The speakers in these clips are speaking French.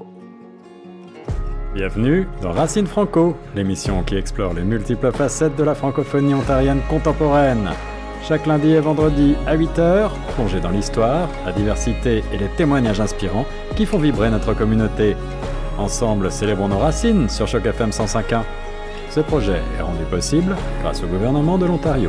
Bienvenue dans Racine Franco, l'émission qui explore les multiples facettes de la francophonie ontarienne contemporaine. Chaque lundi et vendredi à 8h, plongez dans l'histoire, la diversité et les témoignages inspirants qui font vibrer notre communauté. Ensemble, célébrons nos racines sur Choc FM 105.1. Ce projet est rendu possible grâce au gouvernement de l'Ontario.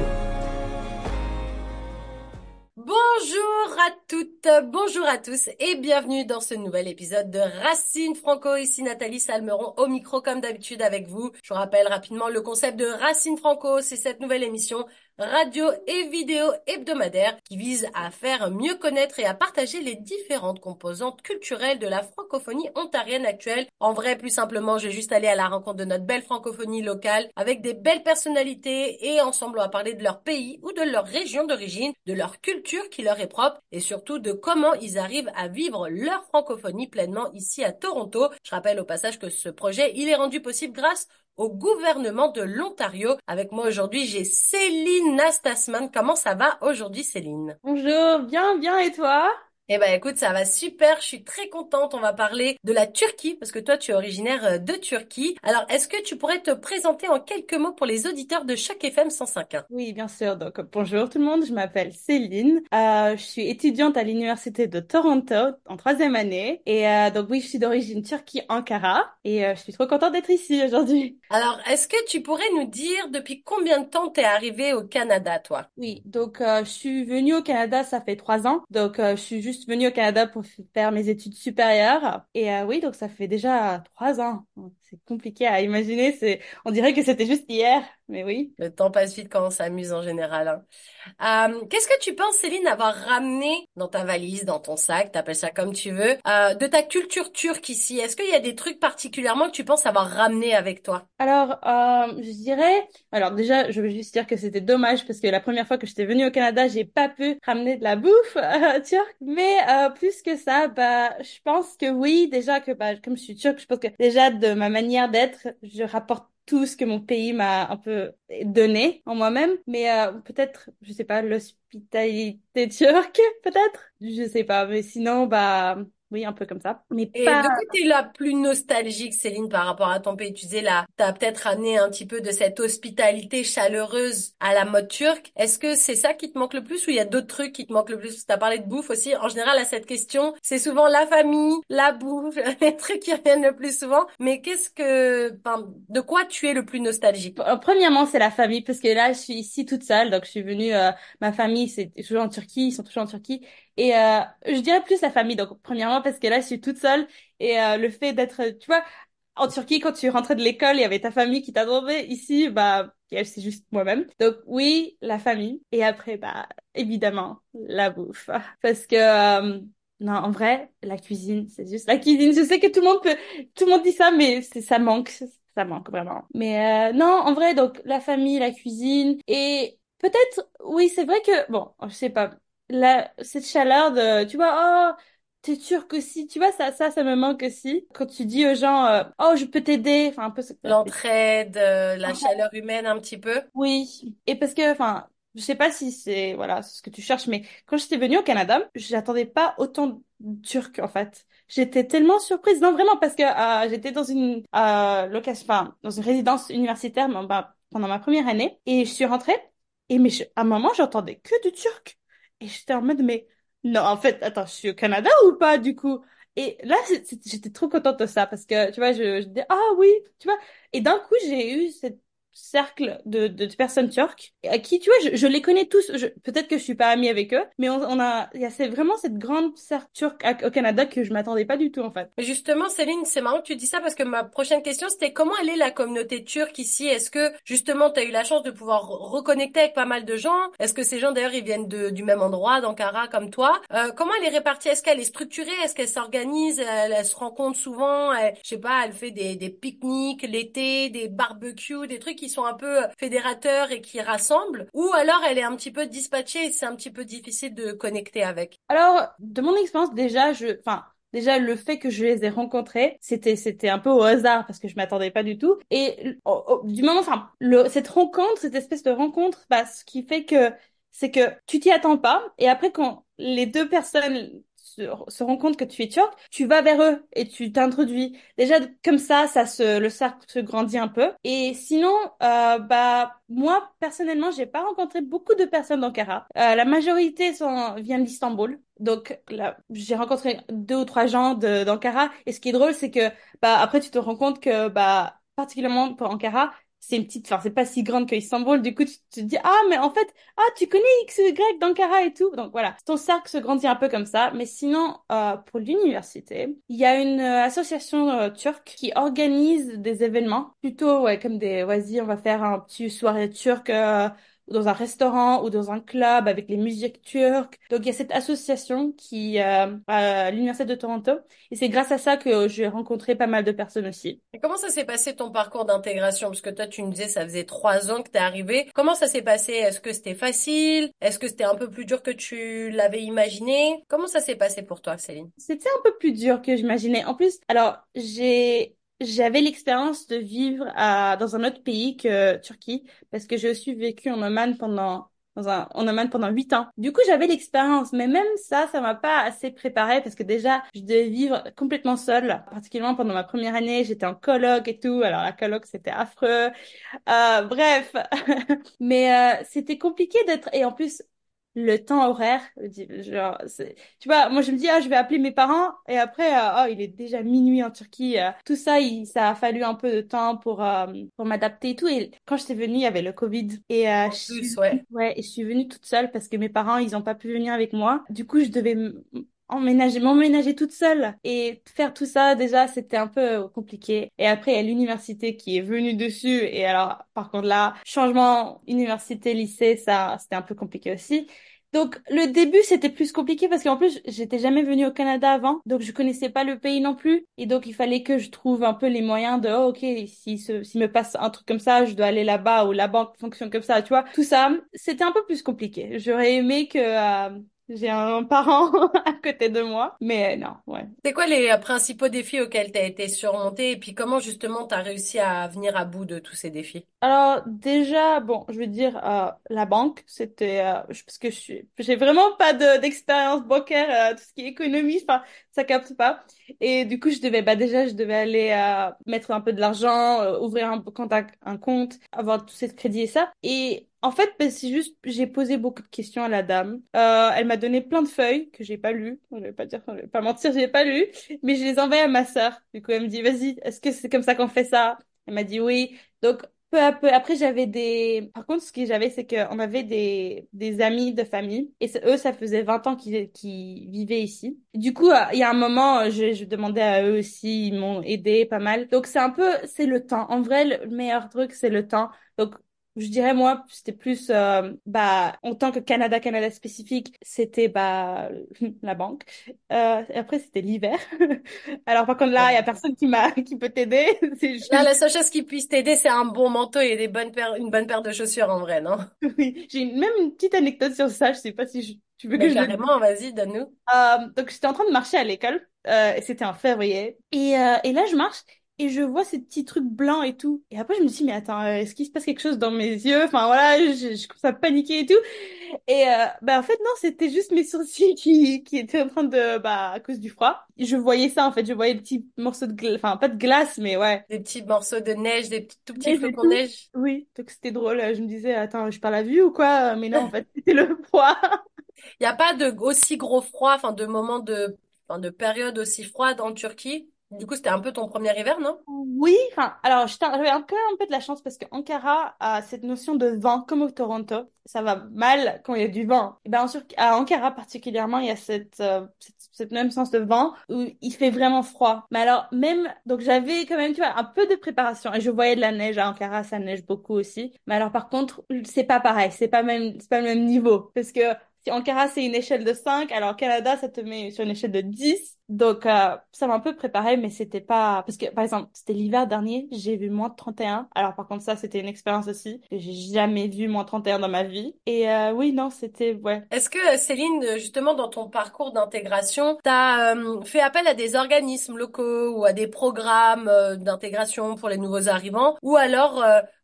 Bonjour à toutes, bonjour à tous et bienvenue dans ce nouvel épisode de Racine Franco. Ici Nathalie Salmeron au micro comme d'habitude avec vous. Je vous rappelle rapidement le concept de Racine Franco, c'est cette nouvelle émission radio et vidéo hebdomadaire qui vise à faire mieux connaître et à partager les différentes composantes culturelles de la francophonie ontarienne actuelle. En vrai, plus simplement, je vais juste aller à la rencontre de notre belle francophonie locale avec des belles personnalités et ensemble on va parler de leur pays ou de leur région d'origine, de leur culture qui leur est propre et surtout de comment ils arrivent à vivre leur francophonie pleinement ici à Toronto. Je rappelle au passage que ce projet, il est rendu possible grâce au gouvernement de l'Ontario. Avec moi aujourd'hui, j'ai Céline Nastasman. Comment ça va aujourd'hui, Céline? Bonjour, bien, et toi? Eh ben écoute, ça va super, je suis très contente. On va parler de la Turquie parce que toi tu es originaire de Turquie. Alors, est-ce que tu pourrais te présenter en quelques mots pour les auditeurs de Choc FM 105.1? Oui, bien sûr. Donc, bonjour tout le monde, je m'appelle Céline. Je suis étudiante à l'Université de Toronto en troisième année. Et donc, oui, je suis d'origine turque, Ankara. Et je suis trop contente d'être ici aujourd'hui. Alors, est-ce que tu pourrais nous dire depuis combien de temps t'es arrivée au Canada, toi? Oui, donc je suis venue au Canada, ça fait 3 ans. Donc, je suis juste venue au Canada pour faire mes études supérieures. Et oui, donc ça fait déjà 3 ans. C'est compliqué à imaginer. On dirait que c'était juste hier, mais oui. Le temps passe vite quand on s'amuse en général, hein. Qu'est-ce que tu penses, Céline, avoir ramené dans ta valise, dans ton sac, t'appelles ça comme tu veux, de ta culture turque ici? Est-ce qu'il y a des trucs particulièrement que tu penses avoir ramené avec toi? Alors, je dirais, alors déjà, je veux juste dire que c'était dommage parce que la première fois que j'étais venue au Canada, j'ai pas pu ramener de la bouffe turque. Mais plus que ça, bah, je pense que oui, déjà que bah, comme je suis turque, je pense que déjà de ma manière d'être, je rapporte tout ce que mon pays m'a un peu donné en moi-même. Mais peut-être, je sais pas, l'hospitalité turque, peut-être, je sais pas. Mais sinon, bah, oui, un peu comme ça. Mais Et pas. de quoi t'es la plus nostalgique, Céline, par rapport à ton pays? Tu disais là, t'as peut-être ramené un petit peu de cette hospitalité chaleureuse à la mode turque. Est-ce que c'est ça qui te manque le plus ou il y a d'autres trucs qui te manquent le plus? Parce que t'as parlé de bouffe aussi. En général, à cette question, c'est souvent la famille, la bouffe, les trucs qui reviennent le plus souvent. Mais enfin, de quoi tu es le plus nostalgique? Premièrement, c'est la famille, parce que là, je suis ici toute seule, donc je suis venue, ma famille, c'est toujours en Turquie, ils sont toujours en Turquie, et je dirais plus la famille, donc premièrement, parce que là, je suis toute seule, et le fait d'être, tu vois, en Turquie, quand tu rentrais de l'école, il y avait ta famille qui t'attendait, ici, bah, c'est juste moi-même. Donc oui, la famille, et après, bah, évidemment, la bouffe, parce que... non, en vrai, la cuisine, c'est juste la cuisine. Je sais que tout le monde dit ça, mais ça manque. Ça manque vraiment. Mais non, en vrai, donc la famille, la cuisine et peut-être, oui, c'est vrai que bon, je sais pas, cette chaleur de, tu vois, oh, t'es turc aussi, tu vois, ça me manque aussi. Quand tu dis aux gens, oh, je peux t'aider, enfin un peu. L'entraide, la chaleur humaine un petit peu? Oui, et parce que, enfin, je sais pas si c'est, voilà, c'est ce que tu cherches, mais quand j'étais venue au Canada, j'attendais pas autant de Turcs, en fait. J'étais tellement surprise, non, vraiment, parce que j'étais dans une location, enfin, dans une résidence universitaire bah, pendant ma première année, et je suis rentrée, et à un moment, j'entendais que du Turc. Et j'étais en mode, mais non, en fait, attends, je suis au Canada ou pas, du coup? Et là, j'étais trop contente de ça, parce que, tu vois, je dis, ah oui, tu vois, et d'un coup, j'ai eu cette cercle de personnes turques à qui, tu vois, je les connais tous. Peut-être que je suis pas amie avec eux, mais il y a vraiment cette grande cercle turque au Canada que je m'attendais pas du tout, en fait. Mais justement, Céline, c'est marrant que tu dis ça parce que ma prochaine question, c'était comment elle est la communauté turque ici? Est-ce que justement, tu as eu la chance de pouvoir reconnecter avec pas mal de gens? Est-ce que ces gens, d'ailleurs, ils viennent du même endroit, d'Ankara, comme toi? Comment elle est répartie? Est-ce qu'elle est structurée? Est-ce qu'elle s'organise? Elle se rencontre souvent? Je sais pas, elle fait des pique-niques l'été, des barbecues, des trucs qui sont un peu fédérateurs et qui rassemblent? Ou alors elle est un petit peu dispatchée et c'est un petit peu difficile de connecter avec? Alors, de mon expérience, enfin, déjà, le fait que je les ai rencontrés, c'était un peu au hasard parce que je m'attendais pas du tout. Et du moment, enfin, cette rencontre, cette espèce de rencontre, bah, ce qui fait que c'est que tu t'y attends pas. Et après, quand les deux personnes se rend compte que tu es turc, tu vas vers eux et tu t'introduis. Déjà, comme ça le cercle se grandit un peu. Et sinon, moi, personnellement, j'ai pas rencontré beaucoup de personnes d'Ankara. La majorité vient d'Istanbul. Donc là, j'ai rencontré 2 ou 3 gens d'Ankara. Et ce qui est drôle, c'est que après, tu te rends compte que particulièrement pour Ankara, c'est une petite, enfin, c'est pas si grande que Istanbul. Du coup, tu te dis, ah, mais en fait, tu connais X, Y d'Ankara et tout. Donc voilà, ton cercle se grandit un peu comme ça. Mais sinon, pour l'université, il y a une association turque qui organise des événements, plutôt ouais, comme vas-y, on va faire un petit soirée turque dans un restaurant ou dans un club avec les musiques turques. Donc il y a cette association qui à l'université de Toronto. Et c'est grâce à ça que j'ai rencontré pas mal de personnes aussi. Et comment ça s'est passé ton parcours d'intégration? Parce que toi, tu me disais, ça faisait 3 ans que t'es arrivé. Comment ça s'est passé? Est-ce que c'était facile? Est-ce que c'était un peu plus dur que tu l'avais imaginé? Comment ça s'est passé pour toi, Céline? C'était un peu plus dur que j'imaginais. En plus, alors, j'avais l'expérience de vivre dans un autre pays que Turquie, parce que j'ai aussi vécu en Oman en Oman pendant 8 ans. Du coup, j'avais l'expérience, mais même ça m'a pas assez préparée parce que déjà, je devais vivre complètement seule, particulièrement pendant ma première année, j'étais en coloc et tout. Alors, la coloc, c'était affreux. Bref, mais c'était compliqué et en plus, le temps horaire, genre, tu vois, moi je me dis, je vais appeler mes parents et après, il est déjà minuit en Turquie. Tout ça, ça a fallu un peu de temps pour m'adapter et tout. Et quand j'étais venue, il y avait le Covid et En plus, ouais. ouais, et je suis venue toute seule parce que mes parents, ils ont pas pu venir avec moi. Du coup, je devais m'emménager toute seule et faire tout ça, déjà, c'était un peu compliqué. Et après, il y a l'université qui est venue dessus. Et alors, par contre, là, changement université-lycée, ça, c'était un peu compliqué aussi. Donc, le début, c'était plus compliqué parce qu'en plus, j'étais jamais venue au Canada avant. Donc, je connaissais pas le pays non plus. Et donc, il fallait que je trouve un peu les moyens de, ok, s'il me passe un truc comme ça, je dois aller là-bas ou la banque fonctionne comme ça, tu vois. Tout ça, c'était un peu plus compliqué. J'aurais aimé que, j'ai un parent à côté de moi, mais non, ouais. C'est quoi les principaux défis auxquels tu as été surmonté et puis comment justement tu as réussi à venir à bout de tous ces défis? Alors déjà, bon, je veux dire, la banque, c'était parce que j'ai vraiment pas d'expérience bancaire, tout ce qui est économie, enfin, ça capte pas. Et du coup, je devais aller mettre un peu de l'argent, ouvrir un compte, avoir tout ce crédit et ça. Et en fait, c'est juste, j'ai posé beaucoup de questions à la dame. Elle m'a donné plein de feuilles que j'ai pas lues. Je vais pas mentir, j'ai pas lu, mais je les ai envoyées à ma sœur. Du coup, elle me dit, vas-y, est-ce que c'est comme ça qu'on fait ça? Elle m'a dit oui. Donc, peu à peu. Après, par contre, ce que j'avais, c'est qu'on avait des amis de famille. Et eux, ça faisait 20 ans qu'ils vivaient ici. Du coup, il y a un moment, je demandais à eux aussi, ils m'ont aidé pas mal. Donc, c'est le temps. En vrai, le meilleur truc, c'est le temps. Donc, je dirais, moi, c'était plus, en tant que Canada spécifique, c'était, la banque. Et après, c'était l'hiver. Alors, par contre, là, il y a personne qui peut t'aider. C'est Là, juste. la seule chose qui puisse t'aider, c'est un bon manteau et une bonne paire de chaussures en vrai, non? Oui, même une petite anecdote sur ça. Je sais pas si tu veux que Mais je le dise. carrément, vas-y, donne-nous. Donc, j'étais en train de marcher à l'école. Et c'était en février. Et là, je marche et je vois ces petits trucs blancs et tout. Et après, je me dis, mais attends, est-ce qu'il se passe quelque chose dans mes yeux? Enfin, voilà, je commence à paniquer et tout. Et en fait, non, c'était juste mes sourcils qui étaient en train à cause du froid. Je voyais ça, en fait. Je voyais des petits morceaux de glace. Enfin, pas de glace, mais ouais. Des petits morceaux de neige, des petits, tout petits Neige et flocons de tout. neige. Oui, donc c'était drôle. Je me disais, attends, je parle à vue ou quoi? Mais non, en fait, c'était le froid. Il n'y a pas de aussi gros froid, enfin de moments enfin de période aussi froide en Turquie. Du coup, c'était un peu ton premier hiver, non? Oui, enfin, alors j'avais encore un peu de la chance parce que Ankara a cette notion de vent comme au Toronto. Ça va mal quand il y a du vent. Et ben, à Ankara particulièrement, il y a cette même sens de vent où il fait vraiment froid. Mais alors, donc j'avais quand même, tu vois, un peu de préparation et je voyais de la neige à Ankara, ça neige beaucoup aussi. Mais alors, par contre, c'est pas pareil, c'est pas le même niveau parce que si Ankara, c'est une échelle de 5, alors Canada, ça te met sur une échelle de 10. Donc, ça m'a un peu préparé, mais c'était pas... Parce que, par exemple, c'était l'hiver dernier, j'ai vu -31. Alors, par contre, ça, c'était une expérience aussi. J'ai jamais vu -31 dans ma vie. Et oui, non, c'était... Ouais. Est-ce que Céline, justement, dans ton parcours d'intégration, t'as fait appel à des organismes locaux ou à des programmes d'intégration pour les nouveaux arrivants, ou alors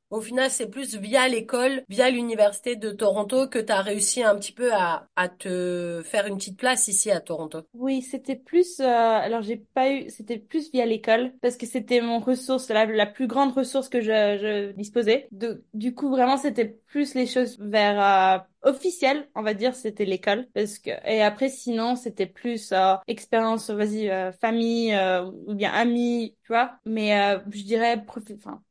au final, c'est plus via l'école, via l'université de Toronto que tu as réussi un petit peu à te faire une petite place ici à Toronto. Oui, c'était plus, alors j'ai pas eu, c'était plus via l'école parce que c'était mon ressource, la plus grande ressource que je disposais. Du coup, vraiment, c'était plus les choses vers officielles, on va dire, c'était l'école parce que et après sinon c'était plus expérience, vas-y, famille ou bien amis, tu vois. Mais je dirais, enfin,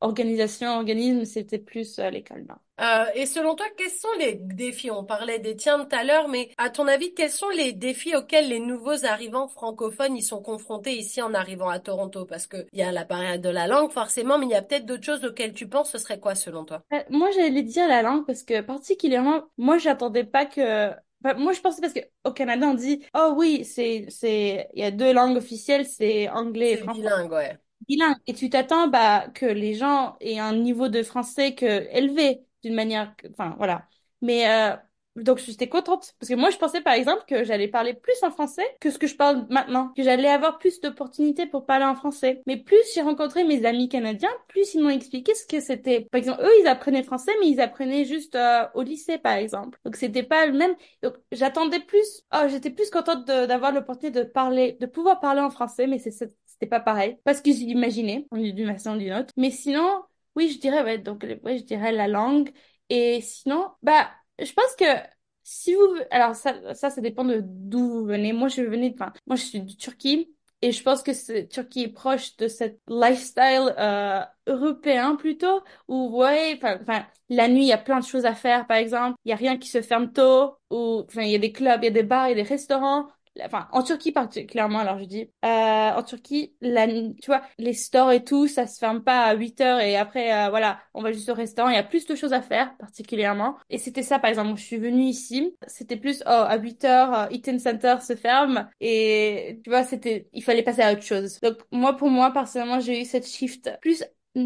organisme, c'était plus l'école, non. Et selon toi, quels sont les défis? On parlait des tiens tout à l'heure, mais à ton avis, quels sont les défis auxquels les nouveaux arrivants francophones ils sont confrontés ici en arrivant à Toronto? Parce que il y a la barrière de la langue forcément, mais il y a peut-être d'autres choses auxquelles tu penses. Ce serait quoi selon toi? Moi, j'allais dire la langue parce que particulièrement, moi, j'attendais pas que. Enfin, moi, je pensais parce que au Canada, on dit, oh oui, il y a deux langues officielles, c'est anglais et C'est français. bilingue, ouais. Bilingue. Et tu t'attends bah, que les gens aient un niveau de français élevé d'une manière, enfin voilà. Mais donc j'étais contente parce que moi je pensais par exemple que j'allais parler plus en français que ce que je parle maintenant, que j'allais avoir plus d'opportunités pour parler en français. Mais plus j'ai rencontré mes amis canadiens, plus ils m'ont expliqué ce que c'était. Par exemple, eux ils apprenaient le français, mais ils apprenaient juste au lycée par exemple. Donc c'était pas le même. Donc j'attendais plus. Oh, j'étais plus contente d'avoir l'opportunité de parler, de pouvoir parler en français, mais c'était pas pareil parce que j'imaginais d'une façon ou d'une autre. Mais sinon, oui, je dirais ouais, donc ouais, je dirais la langue. Et sinon, bah, je pense que si vous, alors ça dépend de d'où vous venez. Moi, enfin, moi, je suis de Turquie. Et je pense que Turquie est proche de cette lifestyle européen plutôt, où ouais, enfin, la nuit, il y a plein de choses à faire, par exemple. Il y a rien qui se ferme tôt, ou enfin, il y a des clubs, il y a des bars, il y a des restaurants. Enfin, en Turquie particulièrement, alors je dis, en Turquie, tu vois, les stores et tout, ça se ferme pas à 8 heures et après, voilà, on va juste au restaurant. Il y a plus de choses à faire, particulièrement. Et c'était ça, par exemple, je suis venue ici, c'était plus, oh, à 8 heures, Eaton Center se ferme et tu vois, il fallait passer à autre chose. Donc, pour moi, personnellement, j'ai eu cette shift plus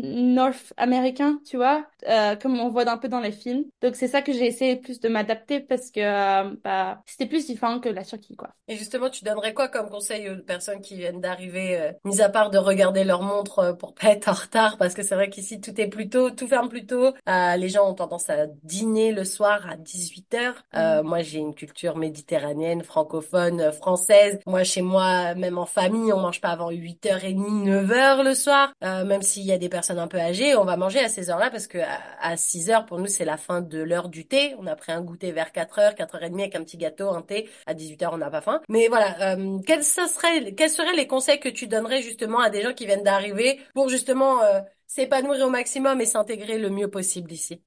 North américain, tu vois, comme on voit un peu dans les films. Donc c'est ça que j'ai essayé plus de m'adapter parce que bah, c'était plus différent que la Turquie, quoi. Et justement, tu donnerais quoi comme conseil aux personnes qui viennent d'arriver, mis à part de regarder leur montre pour pas être en retard, parce que c'est vrai qu'ici tout est plus tôt, tout ferme plus tôt. Les gens ont tendance à dîner le soir à 18 heures. Mhm. Moi, j'ai une culture méditerranéenne, francophone, française. Moi, chez moi, même en famille, on mange pas avant 8h30, 9 heures le soir. Même s'il y a des personnes un peu âgées, on va manger à ces heures-là parce que à 6 heures, pour nous, c'est la fin de l'heure du thé. On a pris un goûter vers 4 heures, 4h30 avec un petit gâteau, un thé. À 18 heures, on n'a pas faim. Mais voilà, quels seraient les conseils que tu donnerais justement à des gens qui viennent d'arriver pour justement s'épanouir au maximum et s'intégrer le mieux possible ici?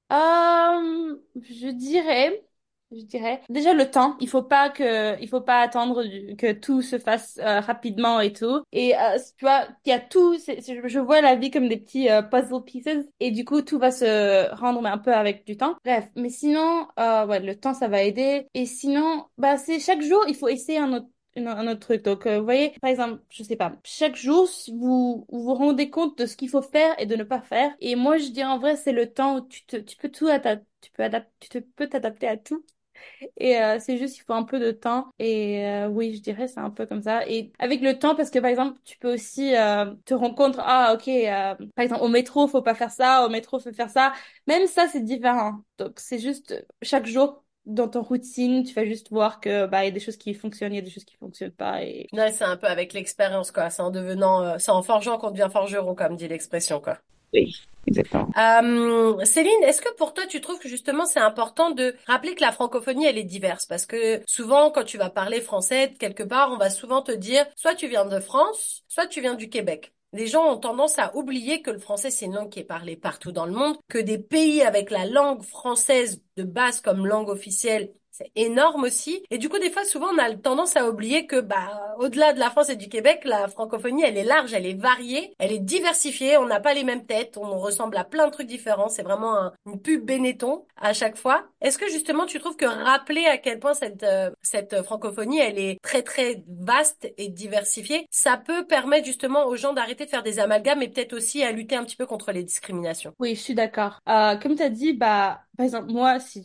Je dirais, déjà le temps. Il faut pas attendre que tout se fasse rapidement et tout. Et tu vois, il y a tout. Je vois la vie comme des petits puzzle pieces. Et du coup, tout va se rendre un peu avec du temps. Bref, mais sinon, ouais, le temps ça va aider. Et sinon, bah c'est chaque jour, il faut essayer un autre truc. Donc, vous voyez, par exemple, je sais pas, chaque jour, si vous rendez compte de ce qu'il faut faire et de ne pas faire. Et moi, je dis en vrai, c'est le temps où tu peux tout adapter, peux t'adapter à tout. Et c'est juste, il faut un peu de temps. Et oui, je dirais, c'est un peu comme ça. Et avec le temps, parce que par exemple, tu peux aussi te rendre compte, ah, ok, par exemple, au métro, faut pas faire ça, au métro, faut faire ça. Même ça, c'est différent. Donc, c'est juste chaque jour dans ton routine, tu vas juste voir que bah il y a des choses qui fonctionnent, il y a des choses qui fonctionnent pas. Et Au final, c'est un peu avec l'expérience, quoi. C'est en devenant, c'est en forgeant qu'on devient forgeron, comme dit l'expression, quoi. oui, exactement. Céline, est-ce que pour toi, tu trouves que justement c'est important de rappeler que la francophonie, elle est diverse? Parce que souvent, quand tu vas parler français, quelque part, on va souvent te dire, soit tu viens de France, soit tu viens du Québec. Les gens ont tendance à oublier que le français, c'est une langue qui est parlée partout dans le monde, que des pays avec la langue française de base comme langue officielle, c'est énorme aussi. Et du coup, des fois, souvent, on a tendance à oublier que, bah, au-delà de la France et du Québec, la francophonie, elle est large, elle est variée, elle est diversifiée. On n'a pas les mêmes têtes, on ressemble à plein de trucs différents. C'est vraiment une pub Benetton à chaque fois. Est-ce que justement, tu trouves que rappeler à quel point cette francophonie, elle est très, très vaste et diversifiée, ça peut permettre justement aux gens d'arrêter de faire des amalgames et peut-être aussi à lutter un petit peu contre les discriminations? Oui, je suis d'accord. Comme tu as dit, bah, par exemple, moi, si tu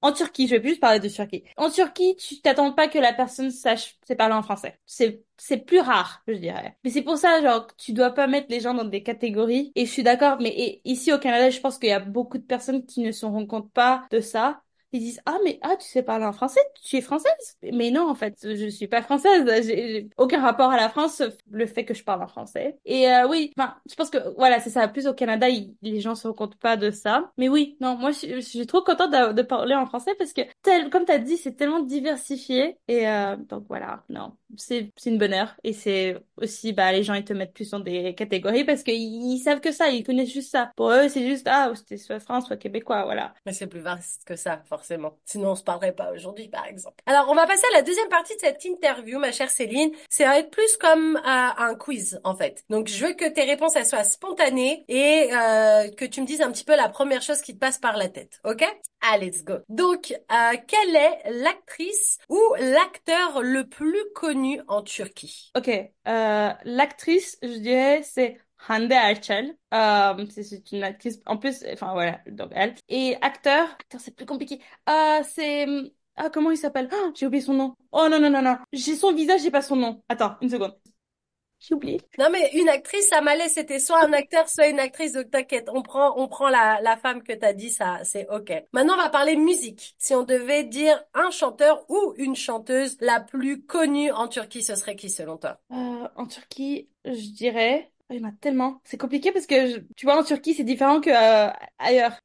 En Turquie, je vais plus juste parler de Turquie. En Turquie, tu t'attends pas que la personne sache sait parler en français. C'est plus rare, je dirais. Mais c'est pour ça, genre, tu dois pas mettre les gens dans des catégories. Et je suis d'accord, mais ici au Canada, je pense qu'il y a beaucoup de personnes qui ne se rendent compte pas de ça. Ils disent, ah, mais, ah, tu sais parler en français? Tu es française? Mais non, en fait, je suis pas française. J'ai aucun rapport à la France, sauf le fait que je parle en français. Et, oui, enfin, je pense que, voilà, c'est ça. Plus au Canada, les gens se rendent compte pas de ça. Mais oui, non, moi, je suis trop contente de parler en français parce que, comme t'as dit, c'est tellement diversifié. Et, donc voilà, non, c'est une bonne heure. Et c'est aussi, bah, les gens, ils te mettent plus dans des catégories parce qu'ils savent que ça, ils connaissent juste ça. Pour eux, c'est juste, ah, c'était soit France, soit québécois, voilà. Mais c'est plus vaste que ça, forcément. Sinon, on se parlerait pas aujourd'hui, par exemple. Alors, on va passer à la deuxième partie de cette interview, ma chère Céline. Ça va être plus comme un quiz, en fait. Donc, je veux que tes réponses, elles soient spontanées et que tu me dises un petit peu la première chose qui te passe par la tête. OK? Allez, let's go. Donc, quelle est l'actrice ou l'acteur le plus connu en Turquie? Ok, l'actrice, je dirais, c'est Hande Erçel. C'est une actrice, en plus, enfin voilà, donc elle. Et acteur, c'est plus compliqué. C'est, comment il s'appelle? Oh, j'ai oublié son nom. Oh non, non, non, non. J'ai son visage, j'ai pas son nom. Attends, une seconde. J'ai oublié. Non, mais une actrice, ça m'allait, c'était soit un acteur, soit une actrice, donc t'inquiète, on prend la femme que t'as dit, ça, c'est ok. Maintenant, on va parler musique. Si on devait dire un chanteur ou une chanteuse la plus connue en Turquie, ce serait qui selon toi? En Turquie, je dirais, oh, il y en a tellement. C'est compliqué parce que, tu vois, en Turquie, c'est différent que, ailleurs.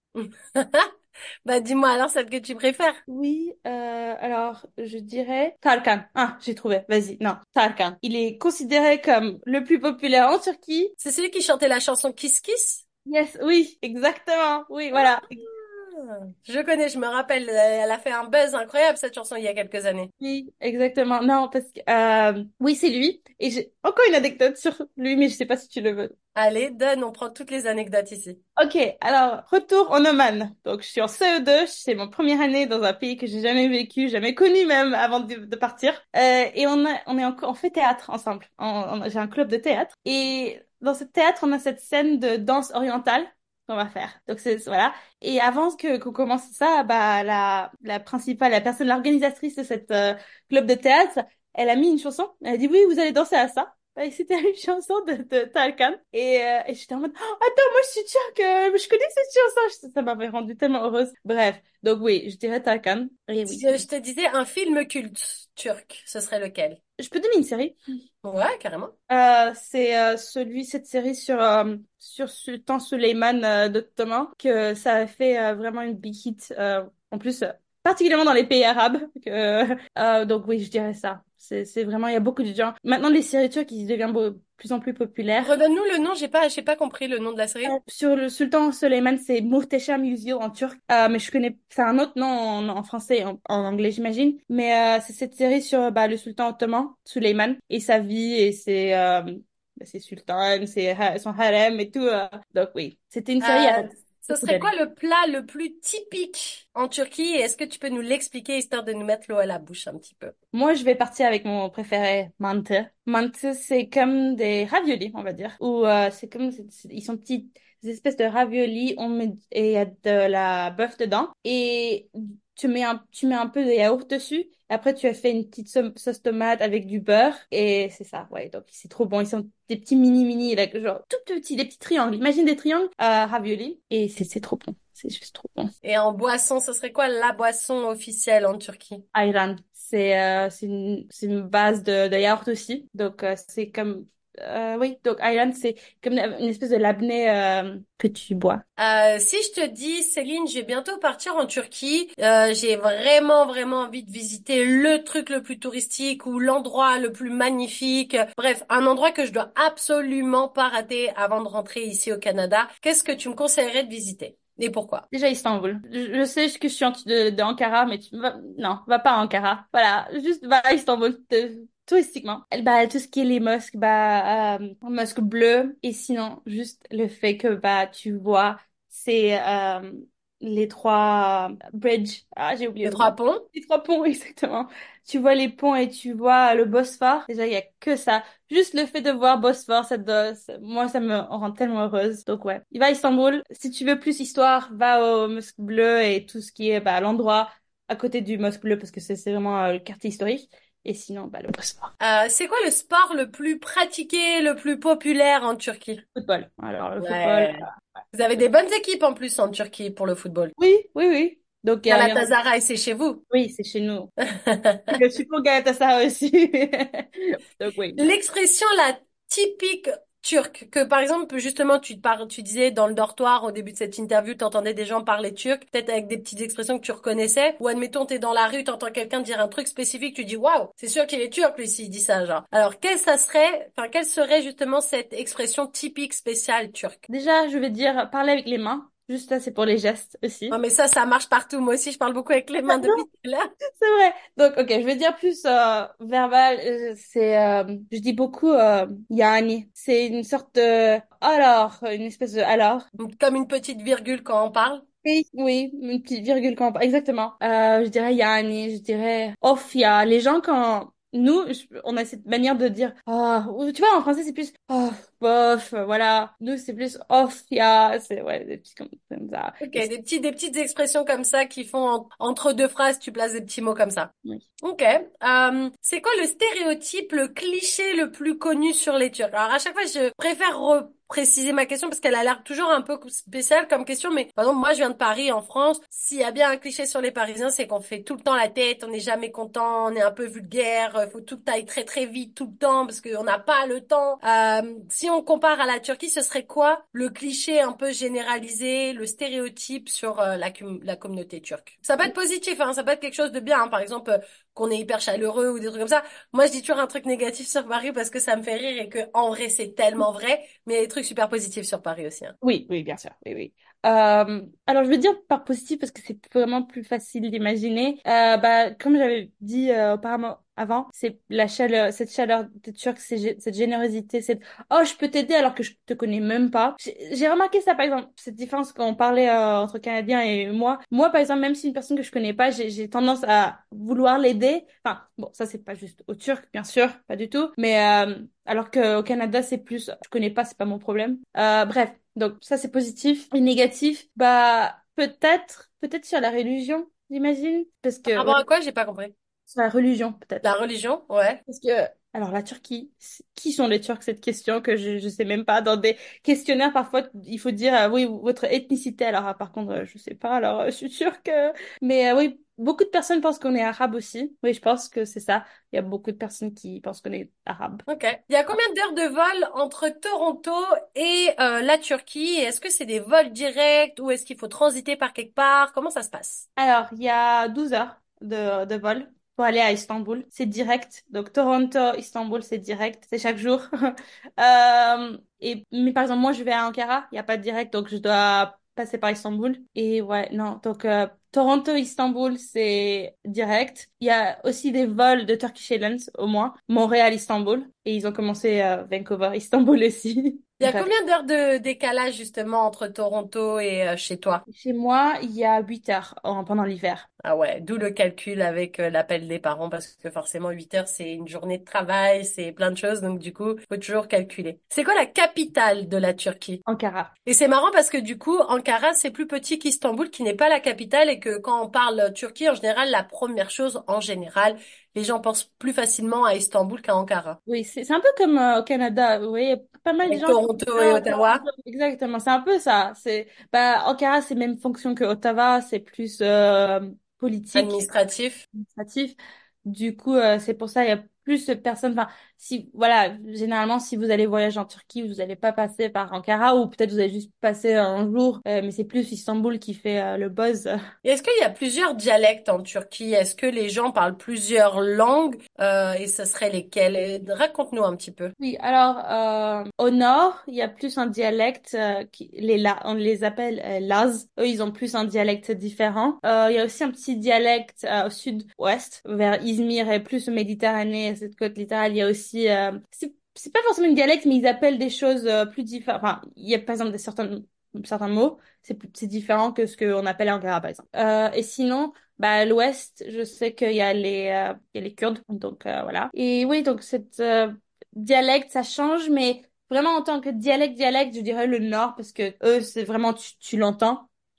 Bah, dis-moi alors celle que tu préfères. Oui, alors je dirais Tarkan. Ah, j'ai trouvé. Vas-y, non, Tarkan. Il est considéré comme le plus populaire en Turquie. C'est celui qui chantait la chanson Kiss Kiss? Yes, oui, exactement. Oui, voilà. Je connais, je me rappelle, elle a fait un buzz incroyable cette chanson il y a quelques années. Oui, exactement. Non, parce que oui, c'est lui. Et j'ai encore une anecdote sur lui, mais je sais pas si tu le veux. Allez, donne, on prend toutes les anecdotes ici. Ok, alors retour en Oman. Donc je suis en CE2, c'est mon première année dans un pays que j'ai jamais vécu, jamais connu même avant de partir. Et on fait théâtre ensemble. J'ai un club de théâtre. Et dans ce théâtre, on a cette scène de danse orientale qu'on va faire. Donc c'est voilà. Et avant que qu'on commence ça, bah la principale, la personne, l'organisatrice de cette club de théâtre, elle a mis une chanson. Elle a dit oui, vous allez danser à ça. Et c'était une chanson de Tarkan. Et j'étais en mode, oh, attends, moi je suis turque, je connais cette chanson. Ça m'avait rendue tellement heureuse. Bref, donc oui, je dirais Tarkan. Et oui. Je te disais un film culte turc, ce serait lequel? Je peux donner une série. Ouais, carrément. C'est cette série sur Sultan Suleiman d'Ottoman, que ça a fait vraiment une big hit. En plus, particulièrement dans les pays arabes. Donc oui, je dirais ça. C'est vraiment, il y a beaucoup de gens. Maintenant, les séries turques, ils deviennent plus en plus populaires. Redonne-nous le nom, j'ai pas compris le nom de la série. Sur le Sultan Suleiman, c'est Muhteşem Yüzyıl en turc. Mais je connais, c'est un autre nom en français, en anglais, j'imagine. Mais c'est cette série sur bah, le sultan ottoman, Suleiman, et sa vie, et ses sultans, son harem et tout. Donc oui, c'était une série il y a Ce beaucoup serait quoi d'années. le plat le plus typique en Turquie? Est-ce que tu peux nous l'expliquer histoire de nous mettre l'eau à la bouche un petit peu? Moi, je vais partir avec mon préféré, mantı. Mantı, c'est comme des raviolis, on va dire. Ou c'est comme, ils sont petits, des espèces de raviolis, et il y a de la bœuf dedans. Et tu mets un peu de yaourt dessus. Après, tu as fait une petite sauce tomate avec du beurre. Et c'est ça, ouais. Donc, c'est trop bon. Ils sont des petits mini, là, genre tout petits, des petits triangles. Imagine des triangles raviolis. Et c'est trop bon. C'est juste trop bon. Et en boisson, ce serait quoi la boisson officielle en Turquie? Ayran. C'est une base de yaourt aussi. Donc, c'est comme, oui, donc Ayran, c'est comme une espèce de labneh que tu bois. Si je te dis, Céline, je vais bientôt partir en Turquie, j'ai vraiment, vraiment envie de visiter le truc le plus touristique ou l'endroit le plus magnifique. Bref, un endroit que je dois absolument pas rater avant de rentrer ici au Canada. Qu'est-ce que tu me conseillerais de visiter? Et pourquoi? Déjà Istanbul. Je sais que je suis de Ankara, mais non, va pas à Ankara. Voilà, juste va à Istanbul, touristiquement. Bah, tout ce qui est les mosques, bah, mosques bleues. Et sinon, juste le fait que, bah, tu vois, c'est, les trois bridges. Ah, j'ai oublié Les le trois nom. ponts? Les trois ponts, exactement. Tu vois les ponts et tu vois le Bosphore. Déjà, il y a que ça. Juste le fait de voir Bosphore, moi, ça me rend tellement heureuse. Donc ouais, il va à Istanbul. Si tu veux plus histoire, va au Mosquée Bleue et tout ce qui est bah, l'endroit. à côté du Mosque Bleu parce que c'est vraiment le quartier historique. Et sinon, bah, le Bosphore. C'est quoi le sport le plus pratiqué, le plus populaire en Turquie? Football. Alors, le football. Ouais. Vous avez des bonnes équipes en plus en Turquie pour le football. Oui, oui, oui. Donc, Galatasaray, c'est chez vous. oui, c'est chez nous. Je suis pour Galatasaray aussi. Donc, oui. L'expression la typique turque, que par exemple, justement, tu disais dans le dortoir au début de cette interview, tu entendais des gens parler turc, peut-être avec des petites expressions que tu reconnaissais, ou admettons, t'es dans la rue, t'entends quelqu'un dire un truc spécifique, tu dis waouh, c'est sûr qu'il est turc lui s'il dit ça, genre. Alors, quelle serait justement cette expression typique spéciale turque? Déjà, je vais dire parler avec les mains. Juste ça, c'est pour les gestes Non, aussi. mais ça marche partout. Moi aussi, je parle beaucoup avec les mains depuis tout à l'heure. C'est vrai. Donc, ok, je vais dire plus verbal. Je dis beaucoup yani. C'est une sorte de alors, une espèce de alors. Comme une petite virgule quand on parle. Oui, oui, une petite virgule quand exactement. Je dirais yani, je dirais ofia. Les gens quand on a cette manière de dire ou tu vois en français c'est plus oh bof, voilà. Nous c'est plus ofia, c'est ouais des petits comme ça. Ok, des petites expressions comme ça qui font entre deux phrases, tu places des petits mots comme ça. Oui. Ok. C'est quoi le stéréotype, le cliché le plus connu sur les Turcs? Alors à chaque fois, je préfère repréciser ma question parce qu'elle a l'air toujours un peu spéciale comme question. Mais par exemple, moi, je viens de Paris, en France. S'il y a bien un cliché sur les Parisiens, c'est qu'on fait tout le temps la tête, on n'est jamais content, on est un peu vulgaire, faut tout aille très très vite tout le temps parce qu'on n'a pas le temps. Si on compare à la Turquie, ce serait quoi le cliché un peu généralisé, le stéréotype sur la communauté turque? Ça peut être positif, hein, ça peut être quelque chose de bien, hein. Par exemple, qu'on est hyper chaleureux ou des trucs comme ça. Moi, je dis toujours un truc négatif sur Paris parce que ça me fait rire et que en vrai, c'est tellement vrai. Mais il y a des trucs super positifs sur Paris aussi, hein. Oui, oui, bien sûr, oui, oui. Alors, je veux dire par positif parce que c'est vraiment plus facile d'imaginer. Bah, comme j'avais dit auparavant, c'est la chaleur, cette chaleur de Turc, cette générosité, oh, je peux t'aider alors que je te connais même pas. J'ai remarqué ça, par exemple, cette différence quand on parlait entre Canadiens et moi. Moi, par exemple, même si une personne que je connais pas, j'ai tendance à vouloir l'aider. Enfin, bon, ça c'est pas juste aux Turcs, bien sûr, pas du tout. Mais alors qu'au Canada, c'est plus, je connais pas, c'est pas mon problème. Bref. Donc ça c'est positif. Et négatif, bah peut-être sur la religion, j'imagine, parce Par que rapport ouais, à quoi? J'ai pas compris. sur la religion La peut-être. religion? Ouais. Parce que alors la Turquie, qui sont les Turcs? Cette question que je sais même pas. Dans des questionnaires parfois il faut dire oui votre ethnicité. Alors par contre je sais pas. Alors je suis sûre que oui beaucoup de personnes pensent qu'on est arabe aussi. Oui je pense que c'est ça. Il y a beaucoup de personnes qui pensent qu'on est arabe. Ok. Il y a combien d'heures de vol entre Toronto et la Turquie? Est-ce que c'est des vols directs ou est-ce qu'il faut transiter par quelque part? Comment ça se passe? Alors, il y a 12 heures de vol pour aller à Istanbul. C'est direct. Donc, Toronto, Istanbul, c'est direct. C'est chaque jour. Mais par exemple, moi, je vais à Ankara. Il n'y a pas de direct, donc je dois passer par Istanbul. Et ouais, non. Donc, Toronto, Istanbul, c'est direct. Il y a aussi des vols de Turkish Airlines, au moins. Montréal, Istanbul. Et ils ont commencé Vancouver, Istanbul aussi. Il y a Bref. combien d'heures de décalage justement entre Toronto et chez toi? Chez moi, il y a 8 heures pendant l'hiver. Ah ouais, d'où le calcul avec l'appel des parents parce que forcément 8 heures c'est une journée de travail, c'est plein de choses donc du coup faut toujours calculer. C'est quoi la capitale de la Turquie? Ankara. Et c'est marrant parce que du coup Ankara c'est plus petit qu'Istanbul qui n'est pas la capitale et que quand on parle Turquie en général la première chose en général les gens pensent plus facilement à Istanbul qu'à Ankara. Oui, c'est un peu comme au Canada. Vous voyez, pas mal de Avec gens qui disent Toronto et Ottawa, exactement, c'est un peu ça. Ankara, c'est même fonction que Ottawa, c'est plus politique, administratif. administratif. Du coup, c'est pour ça il y a plus de personnes. Enfin, si voilà, généralement, si vous allez voyager en Turquie, vous n'allez pas passer par Ankara ou peut-être vous allez juste passer un jour. Mais c'est plus Istanbul qui fait le buzz. Et est-ce qu'il y a plusieurs dialectes en Turquie? Est-ce que les gens parlent plusieurs langues et ce serait lesquelles? Raconte-nous un petit peu. Oui, alors au nord, il y a plus un dialecte on les appelle Laz. Eux, ils ont plus un dialecte différent. Il y a aussi un petit dialecte au sud-ouest, vers Izmir et plus Méditerranée, cette côte littorale. Il y a aussi c'est pas forcément un dialecte, mais ils appellent des choses plus différentes. Enfin, il y a par exemple certains mots, c'est différent que ce qu'on appelle Ankara par exemple. Et sinon. Bah, à l'ouest, je sais qu'il y a les Kurdes, donc voilà. Et oui, donc cette dialecte, ça change, mais vraiment en tant que dialecte, je dirais le nord, parce que eux, c'est vraiment, tu l'entends.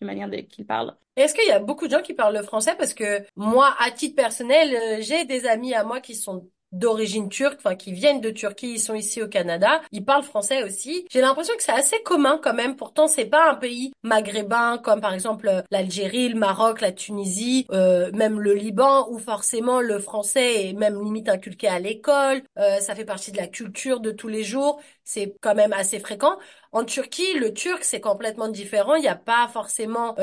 d'une manière qu'ils parlent. Est-ce qu'il y a beaucoup de gens qui parlent le français? Parce que moi, à titre personnel, j'ai des amis à moi qui sont d'origine turque, enfin qui viennent de Turquie, ils sont ici au Canada, ils parlent français aussi. J'ai l'impression que c'est assez commun quand même. Pourtant, c'est pas un pays maghrébin comme par exemple l'Algérie, le Maroc, la Tunisie, même le Liban, où forcément le français est même limite inculqué à l'école. Ça fait partie de la culture de tous les jours. C'est quand même assez fréquent. En Turquie, le turc, c'est complètement différent. Il n'y a pas forcément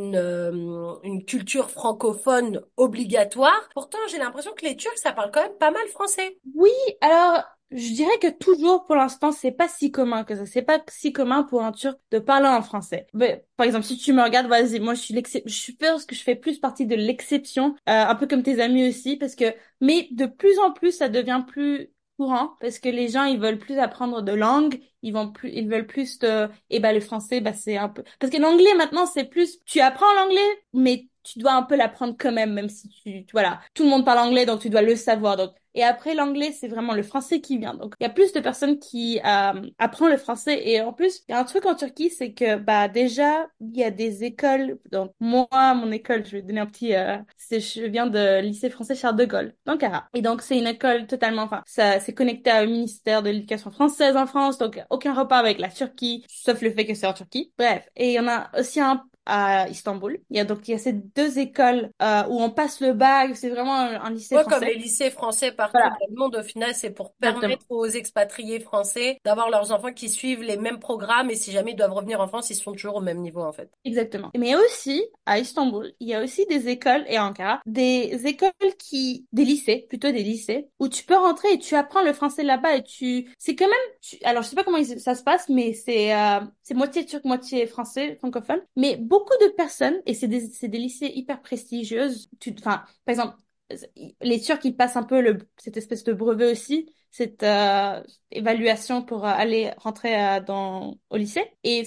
une culture francophone obligatoire. Pourtant, j'ai l'impression que les Turcs, ça parle quand même pas mal français. Oui, alors je dirais que toujours pour l'instant c'est pas si commun que ça. C'est pas si commun pour un Turc de parler en français. Mais, par exemple, si tu me regardes, vas-y, moi je pense que je fais plus partie de l'exception, un peu comme tes amis aussi, parce que mais de plus en plus ça devient plus courant parce que les gens ils veulent plus apprendre de langue, ils veulent plus de et ben le français bah c'est un peu parce que l'anglais maintenant c'est plus tu apprends l'anglais mais tu dois un peu l'apprendre quand même, même si voilà, tout le monde parle anglais, donc tu dois le savoir. Donc, et après l'anglais, c'est vraiment le français qui vient. Donc, il y a plus de personnes qui apprennent le français. Et en plus, il y a un truc en Turquie, c'est que bah déjà, il y a des écoles. Donc moi, mon école, je vais donner un petit. Je viens de lycée français Charles de Gaulle, d'Ankara. Et donc c'est une école totalement. Enfin, ça c'est connecté au ministère de l'Éducation française en France. Donc aucun rapport avec la Turquie, sauf le fait que c'est en Turquie. Bref, et il y en a aussi un à Istanbul. Il y a ces deux écoles où on passe le bac, c'est vraiment un lycée Ouais, comme les français. lycées français partout Voilà, dans le monde, au final, c'est pour exactement. permettre aux expatriés français d'avoir leurs enfants qui suivent les mêmes programmes et si jamais ils doivent revenir en France, ils sont toujours au même niveau, en fait. Exactement. Mais aussi, à Istanbul, il y a aussi des écoles, et à Ankara, des lycées, plutôt des lycées, où tu peux rentrer et tu apprends le français là-bas et c'est quand même, alors je sais pas comment ça se passe, mais c'est moitié turc, moitié français, francophone. Mais beaucoup de personnes, et c'est des lycées hyper prestigieuses, enfin, par exemple, les Turcs, ils passent un peu cette espèce de brevet aussi, cette évaluation pour aller rentrer au lycée. Et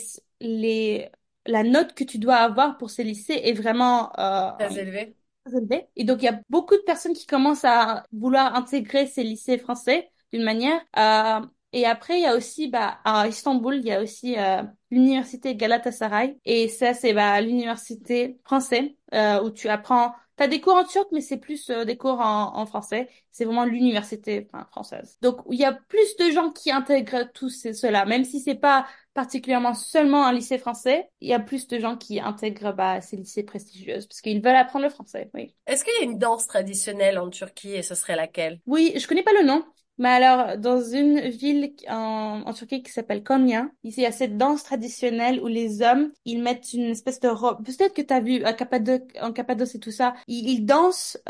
la note que tu dois avoir pour ces lycées est vraiment Très élevé. très élevée. Et donc, il y a beaucoup de personnes qui commencent à vouloir intégrer ces lycées français d'une manière. Et après, il y a aussi, bah, à Istanbul, il y a aussi l'université Galatasaray. Et ça, c'est bah, l'université française où tu apprends. T'as des cours en turc, mais c'est plus des cours en français. C'est vraiment l'université enfin, française. Donc, il y a plus de gens qui intègrent cela, même si c'est pas particulièrement seulement un lycée français, il y a plus de gens qui intègrent bah, ces lycées prestigieux parce qu'ils veulent apprendre le français, oui. Est-ce qu'il y a une danse traditionnelle en Turquie et ce serait laquelle? Oui, je connais pas le nom, mais alors dans une ville en Turquie qui s'appelle Konya, ici il y a cette danse traditionnelle où les hommes ils mettent une espèce de robe. Peut-être que tu as vu à en Cappadoce et tout ça, ils dansent,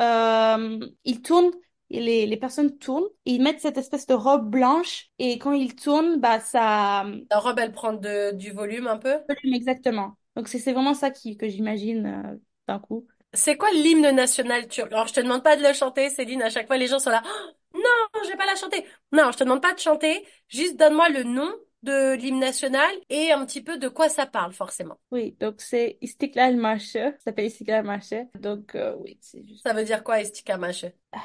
ils tournent. Et les personnes tournent, et ils mettent cette espèce de robe blanche, et quand ils tournent, bah ça, La robe, elle prend du volume un peu? volume exactement. Donc c'est vraiment ça que j'imagine d'un coup. C'est quoi l'hymne national turc? Alors, je te demande pas de le chanter, Céline. À chaque fois, les gens sont là. Oh, non, je vais pas la chanter. Non, je te demande pas de chanter. Juste donne-moi le nom de l'hymne national et un petit peu de quoi ça parle, forcément. Oui, donc c'est Istiklal Marşı, ça s'appelle Istiklal Marşı. Donc oui, c'est juste. Ça veut dire quoi, Estikamache?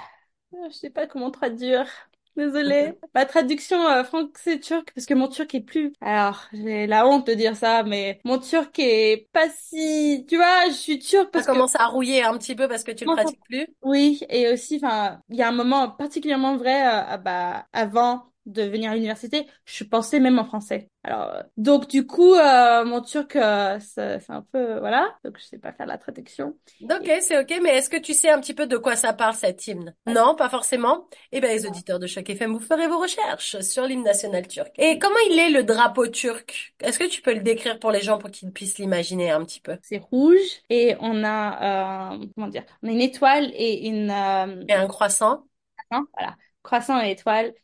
Je sais pas comment traduire. Désolée. Ma traduction français-turc, parce que mon turc est plus... Alors, j'ai la honte de dire ça, mais mon turc est pas si... Tu vois, je suis turque Ça parce que commence à rouiller un petit peu parce que tu le pratiques plus. oui, et aussi, enfin, il y a un moment particulièrement vrai, bah, avant de venir à l'université, je pensais même en français. Alors, donc du coup, mon turc, c'est un peu, voilà, donc je sais pas faire la traduction. Ok, Et, c'est ok, mais est-ce que tu sais un petit peu de quoi ça parle cet hymne? Non, pas forcément. Eh bien, les auditeurs de Choc FM, vous ferez vos recherches sur l'hymne national turc. Et comment il est le drapeau turc? Est-ce que tu peux le décrire pour les gens pour qu'ils puissent l'imaginer un petit peu? c'est rouge et on a, comment dire, on a une étoile et une, Et un croissant? hein, voilà, croissant et étoile,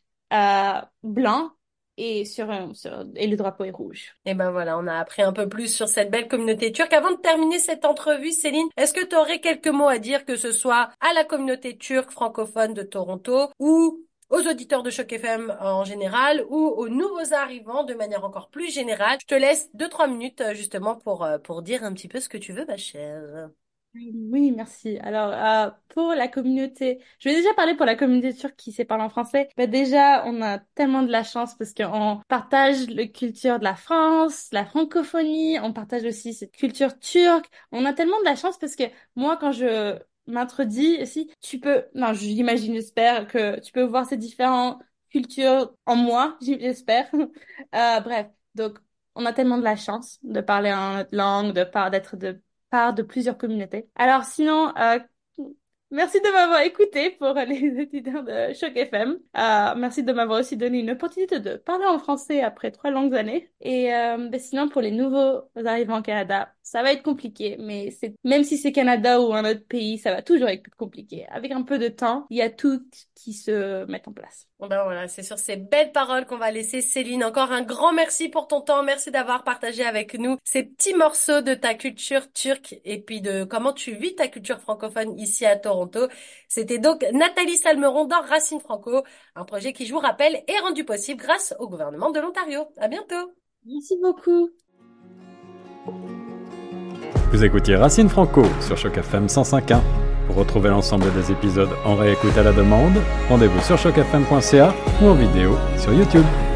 blanc et et le drapeau est rouge. Et ben voilà, on a appris un peu plus sur cette belle communauté turque. Avant de terminer cette entrevue, Céline, est-ce que tu aurais quelques mots à dire, que ce soit à la communauté turque francophone de Toronto ou aux auditeurs de Choc FM en général ou aux nouveaux arrivants de manière encore plus générale? Je te laisse 2-3 minutes justement pour dire un petit peu ce que tu veux, ma chère. Oui, merci. Alors, pour la communauté, je vais déjà parler pour la communauté turque qui sait parler en français. Ben déjà, on a tellement de la chance parce qu'on partage la culture de la France, la francophonie, on partage aussi cette culture turque. On a tellement de la chance parce que moi, quand je m'introduis aussi, tu peux, non, j'imagine, j'espère que tu peux voir ces différentes cultures en moi, j'espère. Bref, donc, on a tellement de la chance de parler en notre langue, d'être de part de plusieurs communautés. Alors sinon, merci de m'avoir écouté pour les étudiants de Choc FM. Merci de m'avoir aussi donné une opportunité de parler en français après 3 longues années. Et ben sinon, pour les nouveaux arrivants au Canada, ça va être compliqué, mais même si c'est Canada ou un autre pays, ça va toujours être compliqué. Avec un peu de temps, il y a tout qui se met en place. Bon ben voilà, c'est sur ces belles paroles qu'on va laisser Céline. Encore un grand merci pour ton temps. Merci d'avoir partagé avec nous ces petits morceaux de ta culture turque et puis de comment tu vis ta culture francophone ici à Toronto. C'était donc Nathalie Salmeron dans Racine Franco, un projet qui, je vous rappelle, est rendu possible grâce au gouvernement de l'Ontario. À bientôt! Merci beaucoup. Vous écoutiez Racine Franco sur Choc FM 105.1. Pour retrouver l'ensemble des épisodes en réécoute à la demande, rendez-vous sur chocfm.ca ou en vidéo sur YouTube.